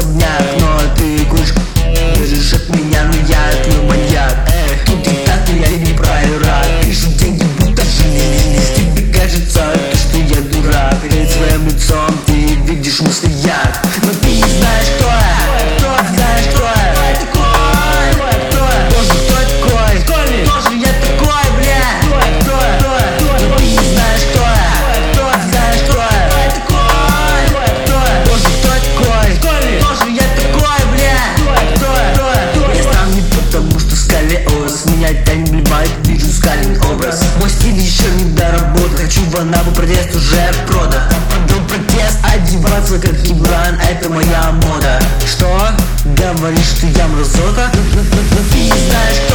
особняк, но ты куришь, бежишь от меня, но я твой маньяк. Тут и так, но я не проиграл. Пишу деньги, будто жили. Тебе кажется, что я дурак. Перед своим лицом ты видишь мустояк, но ты не знаешь, кто я. Знаешь, кто я? Тоже кто такой? Тоже я такой, бля. Но ты не знаешь, кто я. Знаешь, кто я? Тоже кто такой? Тоже я такой, бля. Я стал не потому, что сколиоз меня тянет, блевает, вижу скален образ. Мой стиль еще не доработан. Хочу в Анапу, протест уже продан. Подал протест, одеваться как Кибран, это моя мода. Что? Говоришь, что я мразота? Но ты не знаешь,